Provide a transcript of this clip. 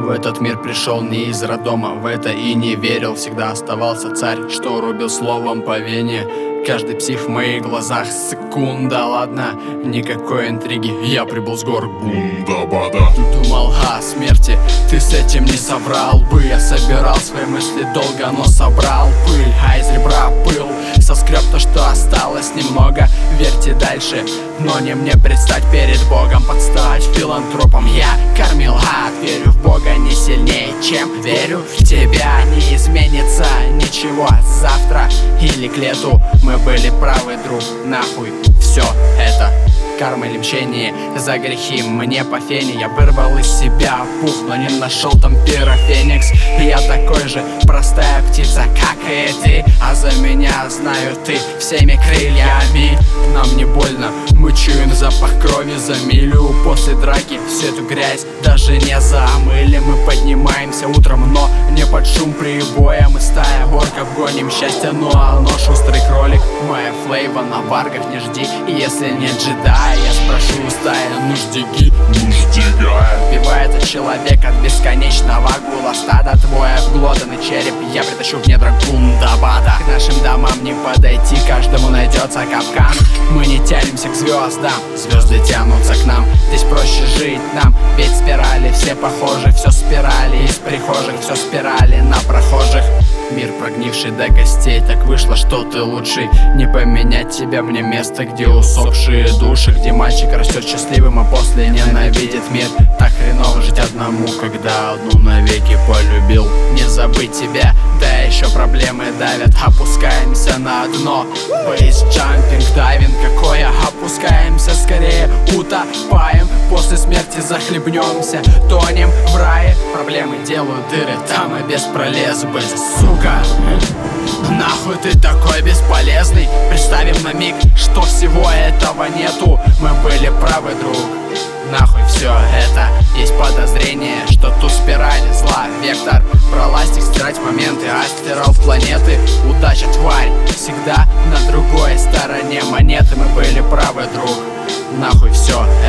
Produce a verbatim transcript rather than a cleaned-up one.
В этот мир пришел не из роддома, в это и не верил. Всегда оставался царь, что рубил словом по вене. Каждый псих в моих глазах, секунда, ладно. Никакой интриги, я прибыл с гор. Бунда-бада. Думал о смерти, ты с этим не соврал бы. Я собирал свои мысли долго, но собрал пыль. А из ребра пыл соскреб то, что осталось немного. Верьте дальше, но не мне предстать перед Богом. Подстать филантропом я кормил ад. Верю в Бога не сильнее, чем верю в тебя. Не изменится ничего завтра или к лету. Мы были правы, друг, нахуй все это. Карма или мщение за грехи мне по фене. Я вырвал из себя пух, но не нашел там пирофеникс. Я такой же простая птица, как и ты. А за меня знаю ты всеми крыльями. Нам не больно, мы чуем запах крови за милю. После драки всю эту грязь даже не замыли. Мы поднимаемся утром, но не под шум прибоя. Мы стая орков, гоним счастье, ну а оно шустрый кролик. Моя флейва на варгах, не жди, если не джедай. Я спрошу у стаи, нуждики, нуждига. Убивает от человека от бесконечного гула. Стадо твое обглоданный череп я притащу в недра Гунда-бада. К нашим домам не подойти, каждому найдется капкан. Мы не тянемся к звездам, звезды тянутся к нам. Здесь проще жить нам, ведь спирали все похожи. Все спирали из прихожих, все спирали на прохожих. Мир прогнивший до костей, так вышло, что ты лучший. Не поменять тебя мне место, где усопшие души. Где мальчик растет счастливым, а после ненавидит мир. Так хреново жить одному, когда одну навеки полюбил. Не забыть тебя, да еще проблемы давят. Опускаемся на дно, бейсджампинг, дайвинг какое. Опускаемся скорее, утопаем. После смерти захлебнемся, тонем в рае. Проблемы делают дыры, там и без пролез бы. Сука, нахуй ты такой бесполезный. Представим на миг, что всего этого нету. Мы были правы, друг, нахуй все это. Есть подозрение, что ту спираль зла вектор. Проластик, стирать моменты, астерал планеты. Удача, тварь, всегда на другой стороне монеты. Мы были правы, друг, нахуй все